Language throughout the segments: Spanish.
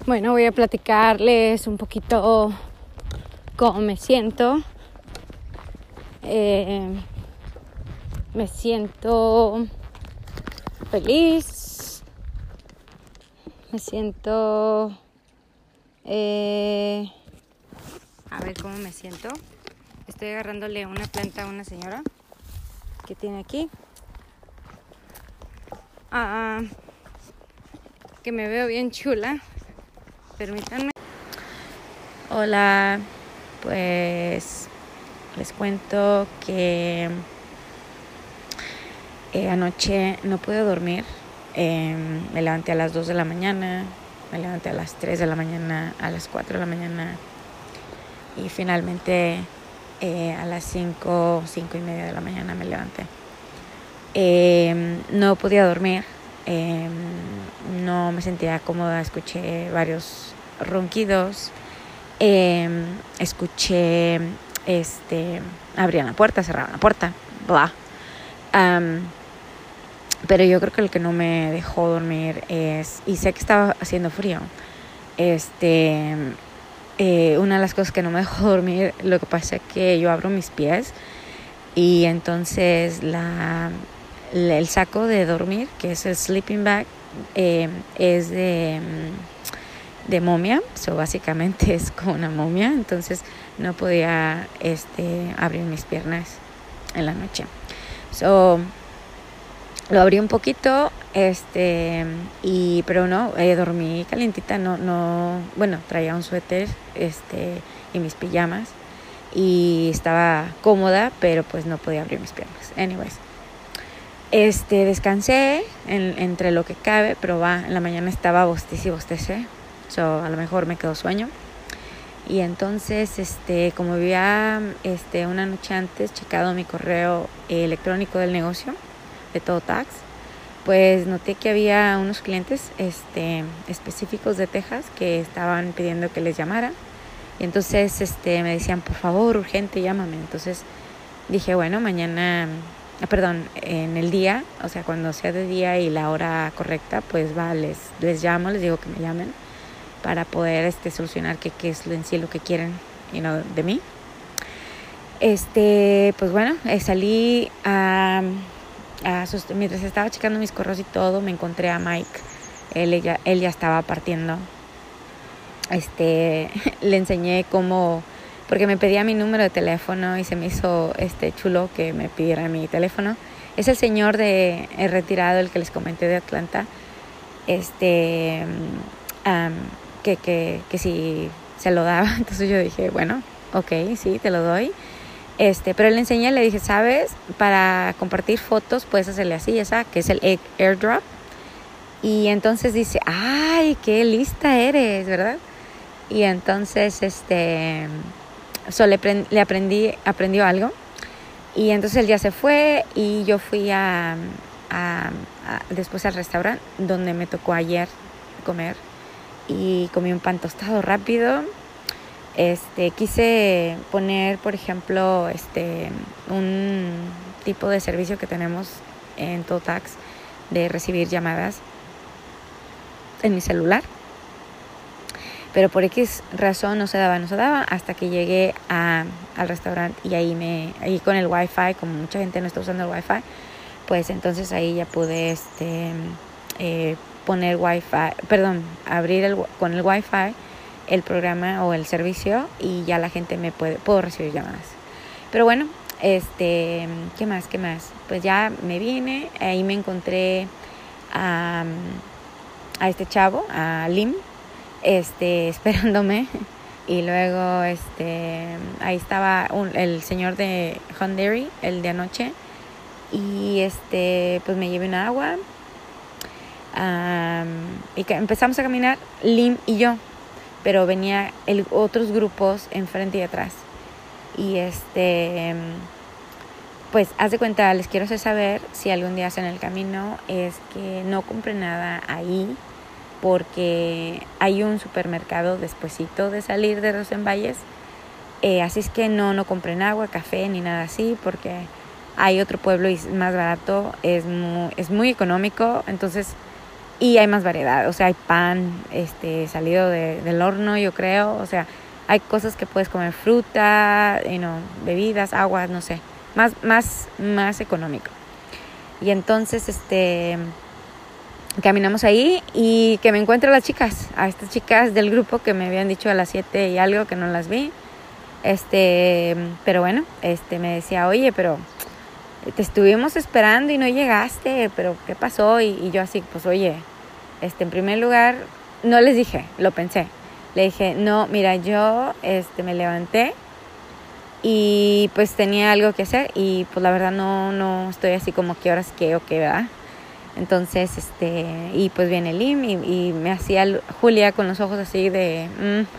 Bueno, voy a platicarles un poquito cómo me siento. Me siento feliz. Me siento... a ver cómo me siento. Estoy agarrándole una planta a una señora que tiene aquí. Que me veo bien chula. Permítanme. Hola, pues les cuento que anoche no pude dormir. Me levanté a las 2 de la mañana, me levanté a las 3 de la mañana, a las 4 de la mañana y finalmente a las 5 y media de la mañana me levanté. No podía dormir. No me sentía cómoda, escuché varios ronquidos, escuché abrían la puerta, cerraban la puerta, bla. Pero yo creo que el que no me dejó dormir es, y sé que estaba haciendo frío, una de las cosas que no me dejó dormir, lo que pasa es que yo abro mis pies y entonces el saco de dormir, que es el sleeping bag, es de momia, so básicamente es como una momia, entonces no podía abrir mis piernas en la noche. So lo abrí un poquito, pero no, dormí calientita, bueno, traía un suéter, y mis pijamas y estaba cómoda, pero pues no podía abrir mis piernas. Anyways. Descansé entre lo que cabe, pero en la mañana estaba bostecé, so a lo mejor me quedó sueño. Y entonces, como había una noche antes checado mi correo electrónico del negocio de Todo Tax, pues noté que había unos clientes específicos de Texas que estaban pidiendo que les llamara. Y entonces me decían, por favor, urgente, llámame. Entonces dije, bueno, mañana... en el día, o sea, cuando sea de día y la hora correcta, pues les llamo, les digo que me llamen para poder solucionar qué es en sí lo que quieren, de mí. Pues bueno, salí mientras estaba checando mis correos y todo, me encontré a Mike. Él ya estaba partiendo. Le enseñé cómo... porque me pedía mi número de teléfono y se me hizo chulo que me pidiera mi teléfono. Es el señor retirado, el que les comenté de Atlanta, que si se lo daba. Entonces yo dije, bueno, ok, sí, te lo doy. Pero le enseñé, le dije, ¿sabes? Para compartir fotos puedes hacerle así, esa, que es el airdrop. Y entonces dice, ¡ay, qué lista eres!, ¿verdad? Y entonces, le aprendió algo. Y entonces él ya se fue y yo fui después al restaurante donde me tocó ayer comer y comí un pan tostado rápido. Quise poner, por ejemplo, un tipo de servicio que tenemos en Todo Tax de recibir llamadas en mi celular. Pero por X razón no se daba hasta que llegué al restaurante y ahí con el wifi, como mucha gente no está usando el wifi, pues entonces ahí ya pude poner abrir con el wifi el programa o el servicio y ya la gente puedo recibir llamadas. Pero bueno, ¿qué más? Pues ya me vine, ahí me encontré a este chavo, a Lim, esperándome, y luego ahí estaba el señor de Hyundai, el de anoche, y pues me llevé una agua, y empezamos a caminar Lim y yo, pero venía otros grupos enfrente y atrás, y pues haz de cuenta, les quiero hacer saber, si algún día hacen el camino, es que no compré nada ahí porque hay un supermercado despuesito de salir de Rosenvalles, así es que no compré agua, café ni nada así, porque hay otro pueblo y es más barato, es muy económico. Entonces y hay más variedad, o sea, hay pan salido del horno, yo creo, o sea, hay cosas que puedes comer, fruta, bebidas, aguas, no sé, más económico. Y entonces caminamos ahí y que me encuentro a estas chicas del grupo que me habían dicho a las 7 y algo que no las vi. Pero bueno, me decía, oye, pero te estuvimos esperando y no llegaste, pero ¿qué pasó? Y yo así, pues oye, en primer lugar, no les dije, lo pensé. Le dije, no, mira, yo me levanté y pues tenía algo que hacer y pues la verdad no estoy así como qué horas qué o qué, ¿verdad? Entonces, y pues viene Lim y me hacía Julia con los ojos así de,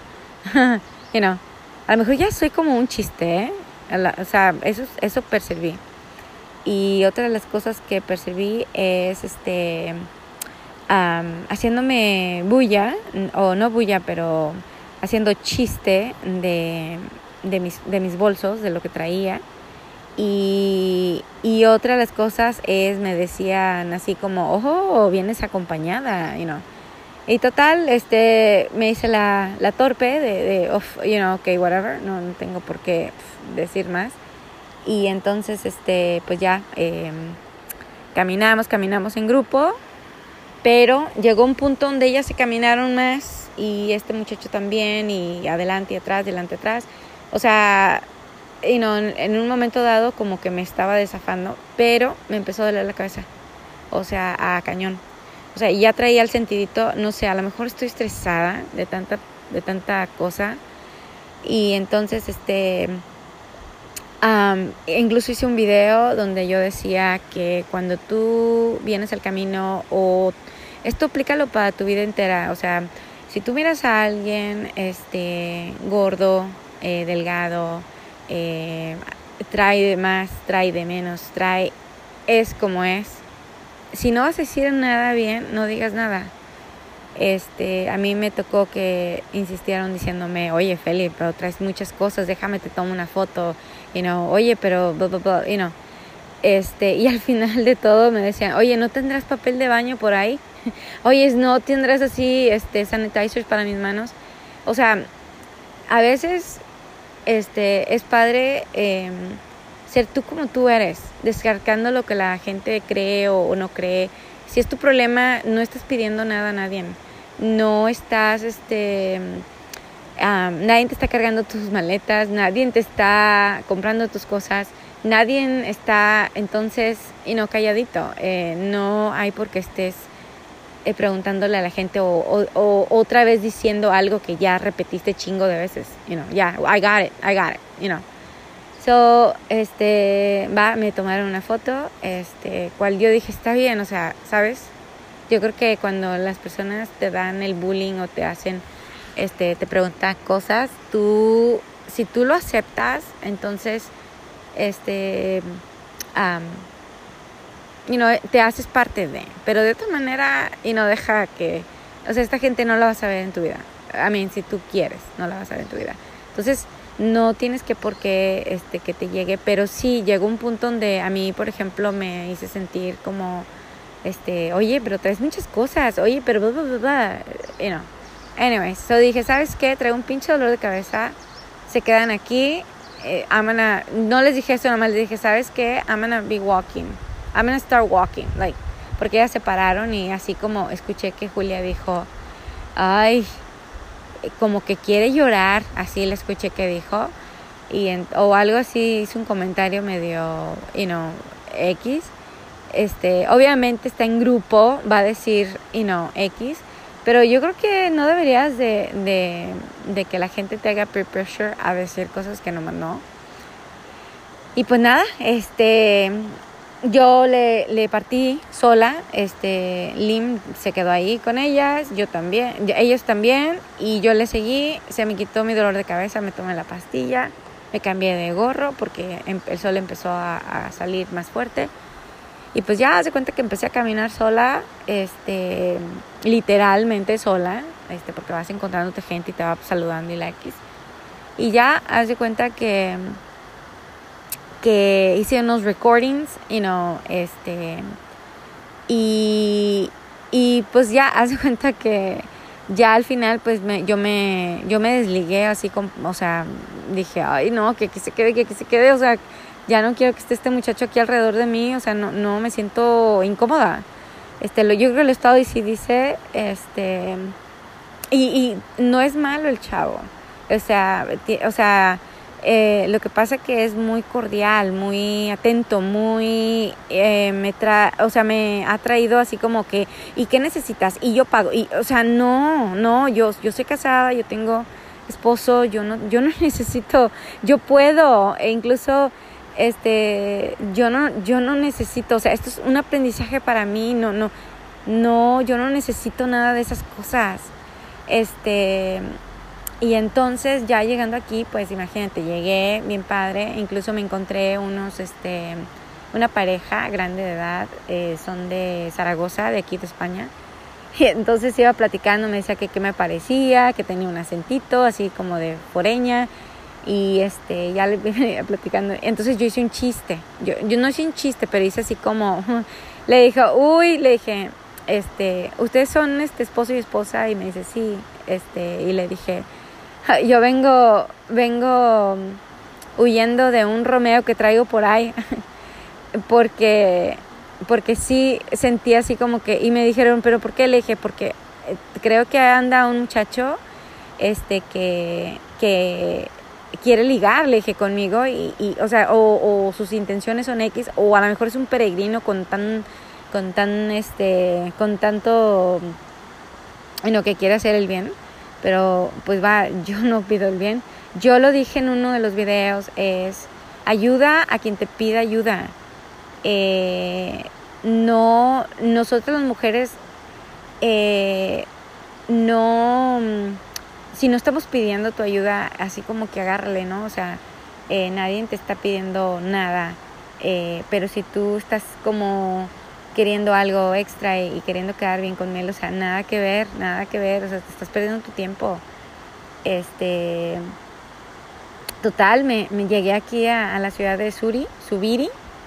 a lo mejor ya soy como un chiste, ¿eh? O sea, eso percibí. Y otra de las cosas que percibí es, haciéndome bulla, o no bulla, pero haciendo chiste de mis bolsos, de lo que traía. Y otra de las cosas es, me decían así como, ojo, vienes acompañada, Y total, me hice la torpe okay, whatever, no tengo por qué decir más. Y entonces, pues ya, caminamos en grupo, pero llegó un punto donde ellas se caminaron más y este muchacho también, y adelante y atrás, delante y atrás. O sea, en un momento dado como que me estaba desafando, pero me empezó a doler la cabeza, o sea, a cañón. O sea, ya traía el sentidito, no sé, a lo mejor estoy estresada de tanta cosa. Y entonces, incluso hice un video donde yo decía que cuando tú vienes al camino, o esto aplícalo para tu vida entera, o sea, si tú miras a alguien gordo, delgado, trae de más, trae de menos, es como es. Si no vas a decir nada bien, no digas nada. A mí me tocó que insistieron diciéndome, oye, Feli, pero traes muchas cosas, déjame te tomo una foto, oye, pero blah, blah, blah, y al final de todo me decían, oye, ¿no tendrás papel de baño por ahí? Oye, ¿no tendrás así sanitizers para mis manos? O sea, a veces es padre ser tú como tú eres, descartando lo que la gente cree o no cree. Si es tu problema, no estás pidiendo nada a nadie. No estás, nadie te está cargando tus maletas, nadie te está comprando tus cosas, nadie está, entonces, calladito. No hay por qué estés preguntándole a la gente o otra vez diciendo algo que ya repetiste chingo de veces. I got it, So, me tomaron una foto, cual yo dije, está bien, o sea, ¿sabes? Yo creo que cuando las personas te dan el bullying o te hacen, te preguntan cosas, si tú lo aceptas, entonces, te haces parte de, pero de otra manera, deja que, o sea, esta gente no la vas a ver en tu vida. Si tú quieres, no la vas a ver en tu vida. Entonces, no tienes que por qué que te llegue, pero sí llegó un punto donde a mí, por ejemplo, me hice sentir como oye, pero traes muchas cosas, oye, pero blah, blah, blah, blah. Anyways, so dije, ¿sabes qué? Traigo un pinche dolor de cabeza, se quedan aquí, no les dije eso, nomás les dije, ¿sabes qué? I'm gonna be walking, I'm gonna start walking, porque ellas se pararon y así como escuché que Julia dijo, ay, como que quiere llorar, así le escuché que dijo, o algo así, hizo un comentario medio, X. Obviamente está en grupo, va a decir, X, pero yo creo que no deberías de que la gente te haga peer pressure a decir cosas que no. Y pues nada, yo le partí sola, Lim se quedó ahí con ellas, yo también, ellos también, y yo le seguí, se me quitó mi dolor de cabeza, me tomé la pastilla, me cambié de gorro porque el sol empezó a salir más fuerte, y pues ya haz de cuenta que empecé a caminar sola, literalmente sola, porque vas encontrándote gente y te va saludando y la X, y ya haz de cuenta que hice unos recordings, y Y pues ya, haz de cuenta que ya al final pues yo me desligué así, o sea, dije, ay no, que aquí se quede, o sea, ya no quiero que esté este muchacho aquí alrededor de mí, o sea, no me siento incómoda. Yo creo que el estado y sí dice, y no es malo el chavo, o sea, lo que pasa que es muy cordial, muy atento, muy me ha traído así como que, ¿y qué necesitas? Y yo pago. Y o sea, no, yo soy casada, yo tengo esposo, yo no necesito, yo puedo, e incluso yo no necesito, o sea, esto es un aprendizaje para mí, yo no necesito nada de esas cosas. Y entonces ya llegando aquí, pues imagínate, llegué bien padre, incluso me encontré una pareja grande de edad, son de Zaragoza, de aquí de España, y entonces iba platicando, me decía que qué me parecía, que tenía un acentito así como de foreña, y ya le venía platicando, entonces yo hice un chiste, yo no hice un chiste, pero hice así como, le dije, ustedes son esposo y esposa, y me dice sí, y le dije, yo vengo huyendo de un Romeo que traigo por ahí porque sí sentí así como que, y me dijeron, pero ¿por qué? Le dije, porque creo que anda un muchacho que quiere ligar, le dije, conmigo, y o sea, o sus intenciones son X, o a lo mejor es un peregrino con tanto que quiere hacer el bien. Pero pues yo no pido el bien. Yo lo dije en uno de los videos, es ayuda a quien te pida ayuda. No, nosotros las mujeres, no, si no estamos pidiendo tu ayuda, así como que agárrale, ¿no? O sea, nadie te está pidiendo nada, pero si tú estás como queriendo algo extra y queriendo quedar bien con él, o sea, nada que ver, o sea, te estás perdiendo tu tiempo. Total, me llegué aquí a la ciudad de Zubiri,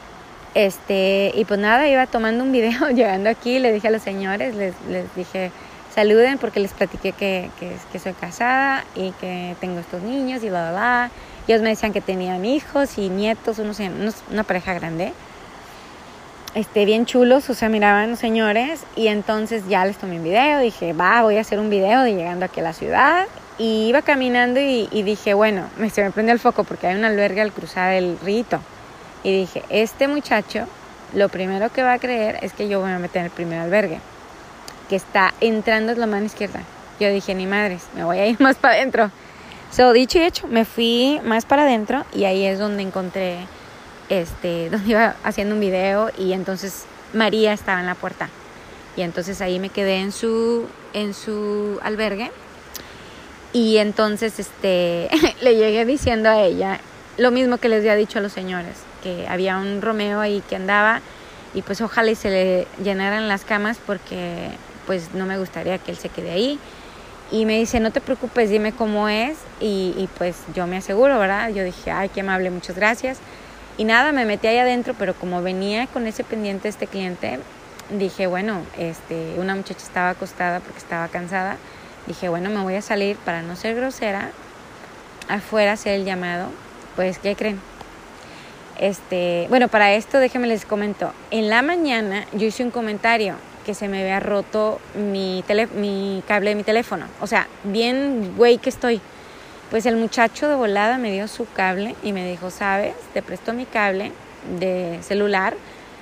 y pues nada, iba tomando un video, llegando aquí, le dije a los señores, les dije, saluden, porque les platiqué que soy casada y que tengo estos niños y bla, bla, bla. Ellos me decían que tenían hijos y nietos, una pareja grande, bien chulos, o sea, miraban los señores, y entonces ya les tomé un video, dije, voy a hacer un video de llegando aquí a la ciudad, y iba caminando y dije, bueno, se me prendió el foco porque hay un albergue al cruzar el rito, y dije, este muchacho, lo primero que va a creer es que yo voy a meter en el primer albergue, que está entrando es la mano izquierda. Yo dije, ni madres, me voy a ir más para adentro. Dicho y hecho, me fui más para adentro, y ahí es donde encontré donde iba haciendo un video, y entonces María estaba en la puerta, y entonces ahí me quedé en su albergue, y entonces le llegué diciendo a ella lo mismo que les había dicho a los señores, que había un Romeo ahí que andaba, y pues ojalá y se le llenaran las camas, porque pues no me gustaría que él se quede ahí. Y me dice, no te preocupes, dime cómo es, y pues yo me aseguro, ¿verdad? Yo dije, ay, qué amable, muchas gracias. Y nada, me metí ahí adentro, pero como venía con ese pendiente cliente, dije, bueno, una muchacha estaba acostada porque estaba cansada. Dije, bueno, me voy a salir para no ser grosera, afuera hacer el llamado. Pues, ¿qué creen? Bueno, para esto déjenme les comento. En la mañana yo hice un comentario que se me había roto mi cable de mi teléfono. O sea, bien güey que estoy. Pues el muchacho de volada me dio su cable y me dijo, ¿sabes? Te presto mi cable de celular,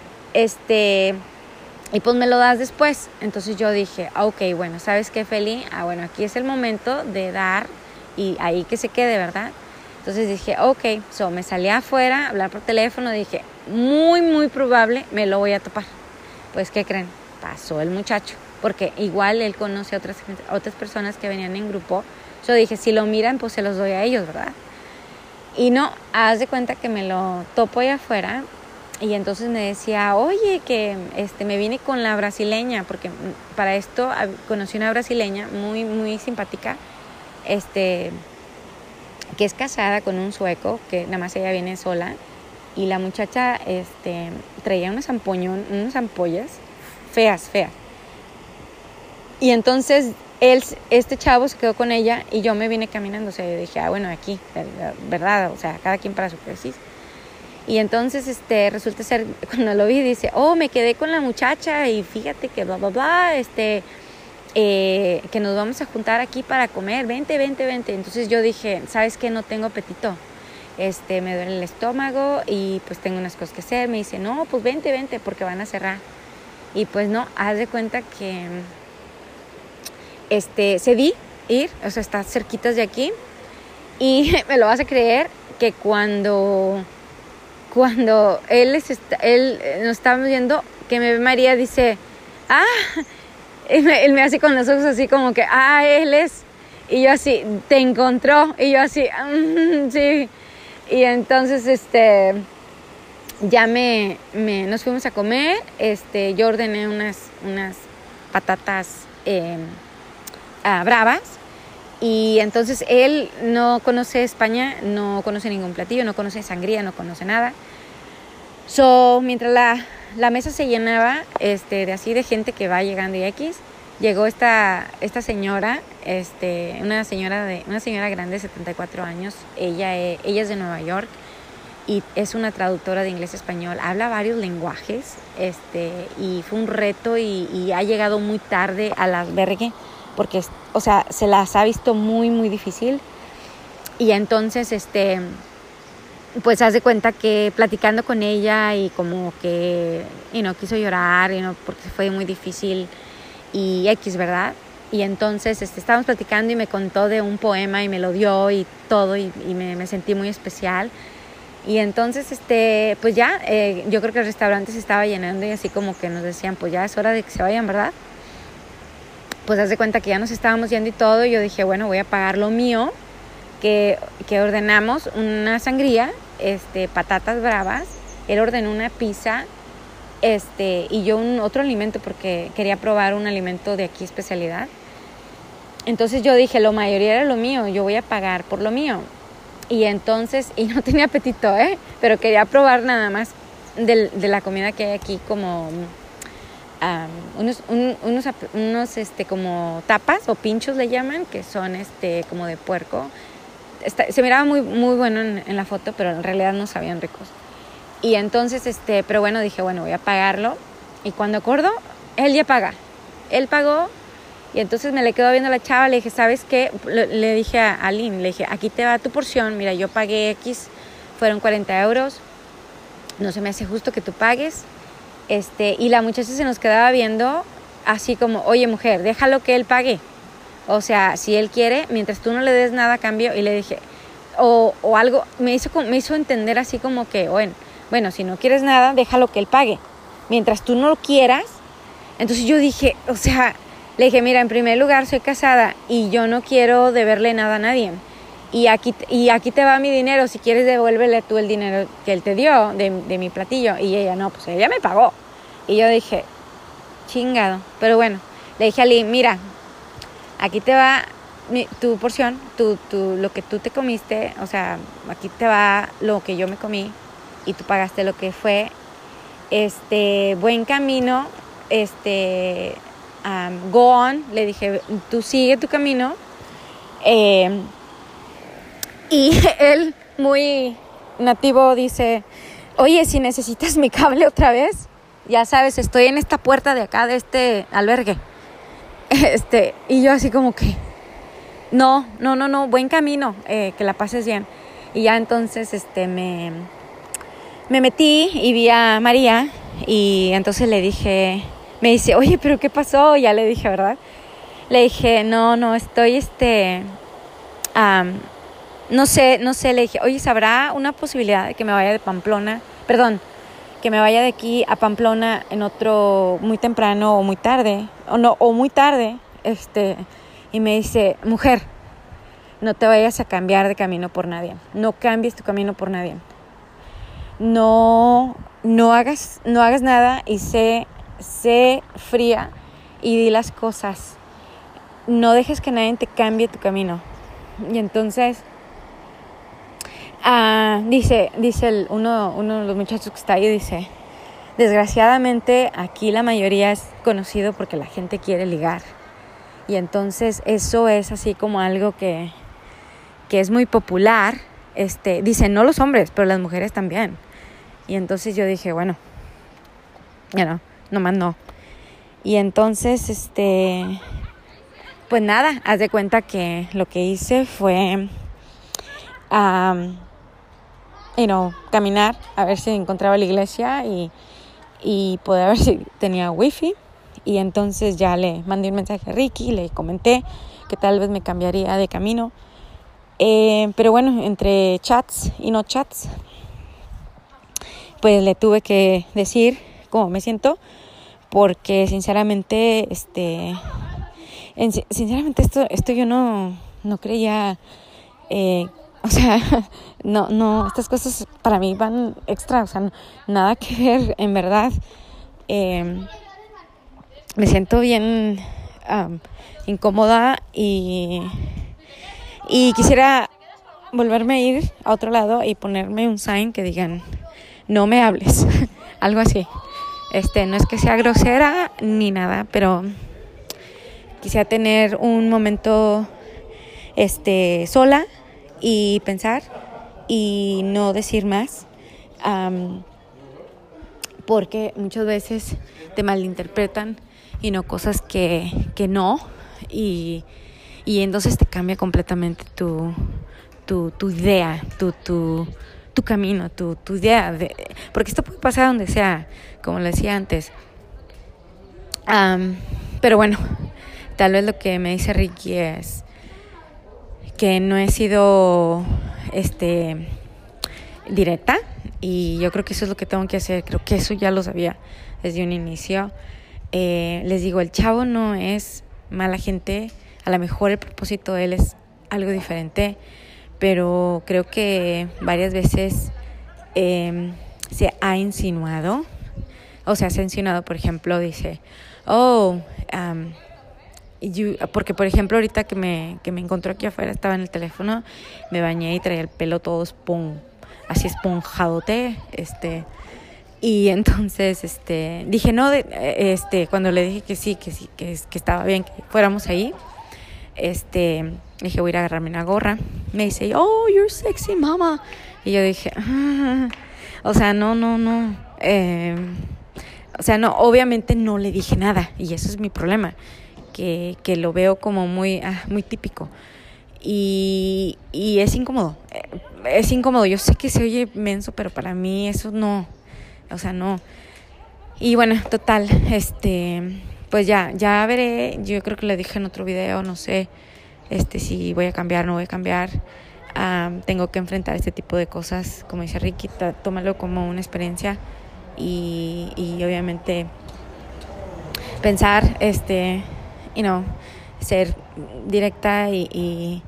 y pues me lo das después. Entonces yo dije, ok, bueno, ¿sabes qué, Feli? Bueno, aquí es el momento de dar, y ahí que se quede, ¿verdad? Entonces dije, ok, me salí afuera a hablar por teléfono, dije, muy, muy probable me lo voy a topar. Pues, ¿qué creen? Pasó el muchacho, porque igual él conoce a otras personas que venían en grupo. Yo dije, si lo miran, pues se los doy a ellos, ¿verdad? Y no, haz de cuenta que me lo topo allá afuera, y entonces me decía, oye, que me vine con la brasileña, porque para esto conocí una brasileña muy, muy simpática, que es casada con un sueco, que nada más ella viene sola, y la muchacha traía unas ampollas feas. Y entonces este chavo se quedó con ella y yo me vine caminando. O sea, yo dije, bueno, aquí, ¿verdad? O sea, cada quien para su tesis. Y entonces resulta ser, cuando lo vi, dice, me quedé con la muchacha y fíjate que bla, bla, bla, que nos vamos a juntar aquí para comer, vente. Entonces yo dije, ¿sabes qué? No tengo apetito. Me duele el estómago y pues tengo unas cosas que hacer. Me dice, no, pues vente, porque van a cerrar. Y pues no, haz de cuenta que cedí ir, o sea, está cerquitas de aquí. Y me lo vas a creer que cuando él nos estábamos viendo, que me ve María, dice, él me hace con los ojos así como que, él es. Y yo así, te encontró. Y yo así, sí. Y entonces, ya nos fuimos a comer. Yo ordené unas patatas bravas. Y entonces él no conoce España, no conoce ningún platillo, no conoce sangría, no conoce nada. Mientras la mesa se llenaba de gente que va llegando y X, llegó esta señora, una señora grande de 74 años. Ella es de Nueva York y es una traductora de inglés a español, habla varios lenguajes, y fue un reto y ha llegado muy tarde al albergue porque, o sea, se las ha visto muy, muy difícil. Y entonces, pues haz de cuenta que platicando con ella y como que, quiso llorar, porque fue muy difícil y X, ¿verdad? Y entonces estábamos platicando y me contó de un poema y me lo dio y todo y me sentí muy especial. Y entonces, pues ya, yo creo que el restaurante se estaba llenando y así como que nos decían, pues ya es hora de que se vayan, ¿verdad? Pues haz de cuenta que ya nos estábamos yendo y todo. Y yo dije, bueno, voy a pagar lo mío, que ordenamos una sangría, patatas bravas. Él ordenó una pizza, y yo otro alimento porque quería probar un alimento de aquí especialidad. Entonces yo dije, lo mayoría era lo mío, yo voy a pagar por lo mío. Y entonces, y no tenía apetito, pero quería probar nada más de la comida que hay aquí, como unos como tapas o pinchos le llaman, que son como de puerco. Se miraba muy, muy bueno en la foto, pero en realidad no sabían ricos. Y entonces, pero bueno, dije, bueno, voy a pagarlo. Y cuando acuerdo, él ya paga. Él pagó. Y entonces me le quedo viendo a la chava, le dije, ¿sabes qué? Le dije a Lynn, le dije, aquí te va tu porción, mira, yo pagué X, fueron 40 euros, no se me hace justo que tú pagues. Y la muchacha se nos quedaba viendo así como, oye mujer, déjalo que él pague. O sea, si él quiere, mientras tú no le des nada a cambio. Y le dije, o algo, me hizo entender así como que, bueno, si no quieres nada, déjalo que él pague. Mientras tú no lo quieras. Entonces yo dije, o sea, le dije, mira, en primer lugar soy casada y yo no quiero deberle nada a nadie. Y aquí te va mi dinero, si quieres devuélvele tú el dinero que él te dio de mi platillo. Y ella, no, pues ella me pagó. Y yo dije, chingado. Pero bueno, le dije a Lee, mira, aquí te va tu porción, lo que tú te comiste, o sea, aquí te va lo que yo me comí y tú pagaste lo que fue. Buen camino, go on, le dije, tú sigue tu camino. Y él, muy nativo, dice, oye, si necesitas mi cable otra vez, ya sabes, estoy en esta puerta de acá, de este albergue. Y yo así como que, no, buen camino, que la pases bien. Y ya entonces, me metí y vi a María y entonces le dije, me dice, oye, ¿pero qué pasó? Ya le dije, ¿verdad? Le dije, no, estoy, no sé, le dije, oye, ¿sabrá una posibilidad de que me vaya de Pamplona? Perdón, que me vaya de aquí a Pamplona en otro muy temprano o muy tarde, o muy tarde, y me dice, mujer, no te vayas a cambiar de camino por nadie, no cambies tu camino por nadie, no hagas nada y sé fría y di las cosas, no dejes que nadie te cambie tu camino. Y entonces dice uno de los muchachos que está ahí, dice, desgraciadamente aquí la mayoría es conocido porque la gente quiere ligar. Y entonces eso es así como algo que es muy popular. Dicen, no los hombres, pero las mujeres también. Y entonces yo dije, bueno, nomás no. Y entonces, pues nada, haz de cuenta que lo que hice fue, caminar a ver si encontraba la iglesia y poder ver si tenía wifi. Y entonces ya le mandé un mensaje a Ricky, le comenté que tal vez me cambiaría de camino. Pero bueno, entre chats y no chats, pues le tuve que decir cómo me siento, porque sinceramente, esto yo no creía, no, estas cosas para mí van extra, nada que ver, en verdad. Me siento bien incómoda y quisiera volverme a ir a otro lado y ponerme un sign que digan, no me hables, algo así. No es que sea grosera ni nada, pero quisiera tener un momento sola y pensar y no decir más, porque muchas veces te malinterpretan y no cosas que no, y entonces te cambia completamente tu idea, tu camino, tu idea, porque esto puede pasar donde sea, como le decía antes. Pero bueno, tal vez lo que me dice Ricky es que no he sido directa, y yo creo que eso es lo que tengo que hacer. Creo que eso ya lo sabía desde un inicio. Les digo, el chavo no es mala gente, a lo mejor el propósito de él es algo diferente, pero creo que varias veces se ha insinuado, por ejemplo, dice, porque por ejemplo ahorita que me encontró aquí afuera, estaba en el teléfono, me bañé y traía el pelo todo así esponjadote, y entonces dije no, cuando le dije que sí, que estaba bien que fuéramos ahí, dije, voy a ir a agarrarme una gorra. Me dice, oh, you're sexy, mama. Y yo dije, no. No, obviamente no le dije nada. Y eso es mi problema, que lo veo como muy típico. Y es incómodo. Es incómodo. Yo sé que se oye menso, pero para mí eso no. No. Y bueno, total, pues ya veré. Yo creo que le dije en otro video, no sé, si voy a cambiar o no voy a cambiar. Tengo que enfrentar este tipo de cosas, como dice Ricky, tómalo como una experiencia y obviamente pensar, ser directa y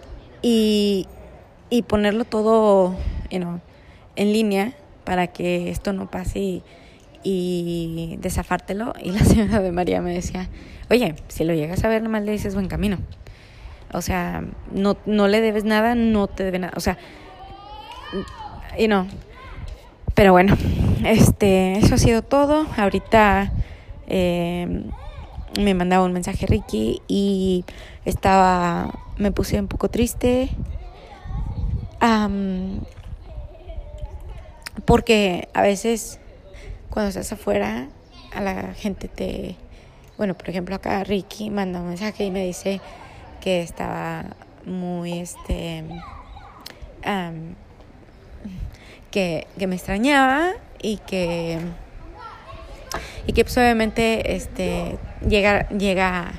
ponerlo todo, en línea para que esto no pase y desafártelo. Y la señora de María me decía, oye, si lo llegas a ver, nomás le dices buen camino. No le debes nada, no te debe nada. Pero bueno, eso ha sido todo. Ahorita me mandaba un mensaje Ricky y me puse un poco triste. Porque a veces cuando estás afuera, a la gente por ejemplo acá Ricky manda un mensaje y me dice que estaba muy que me extrañaba y que pues obviamente llega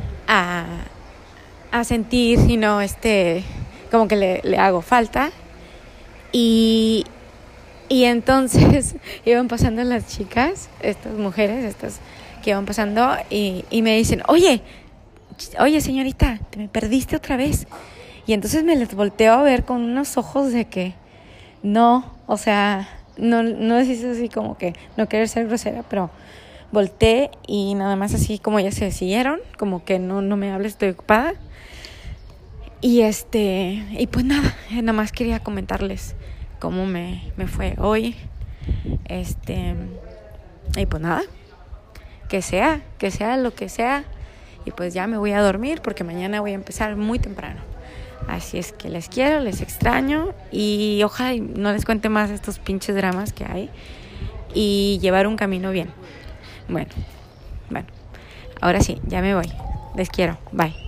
a sentir, como que le hago falta. Y entonces iban pasando las chicas, estas mujeres, estas que iban pasando, y me dicen, oye señorita, te me perdiste otra vez. Y entonces me les volteo a ver con unos ojos de que no es así como que no querer ser grosera, pero volteé y nada más así como ellas se siguieron, como que no me hables, estoy ocupada. Y pues nada más quería comentarles cómo me fue hoy. Y pues nada, que sea lo que sea, Y pues ya me voy a dormir porque mañana voy a empezar muy temprano. Así es que les quiero, les extraño y ojalá no les cuente más estos pinches dramas que hay y llevar un camino bien. Bueno, ahora sí, ya me voy. Les quiero. Bye.